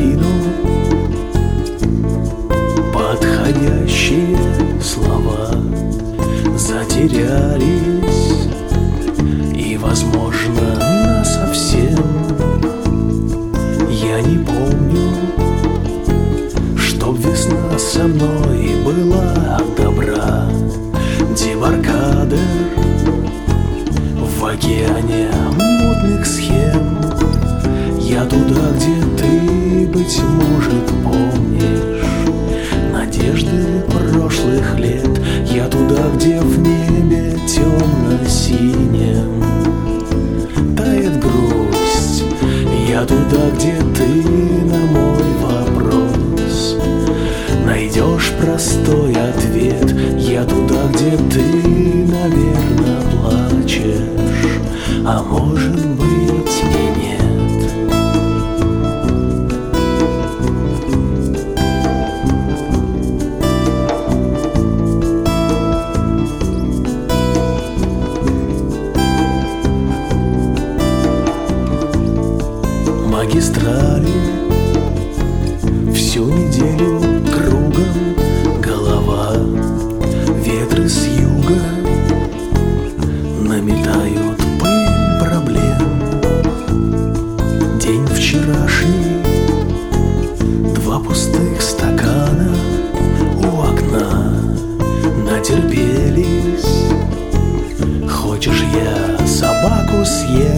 спину подходящие слова затерялись, и, возможно, насовсем. Я не помню, чтоб весна со мной была добра. Дебаркадер в океане мутных схем. Я туда, где ты, быть может, помнишь надежды прошлых лет. Я туда, где в небе темно-синем тает грусть. Я туда, где ты на мой вопрос найдешь простой ответ. Я туда, где ты, наверное, плачешь, а может быть и нет. Магистрали всю неделю кругом голова. Ветры с юга наметают пыль проблем. День вчерашний, 2 пустых стакана у окна натерпелись. Хочешь, я собаку съем?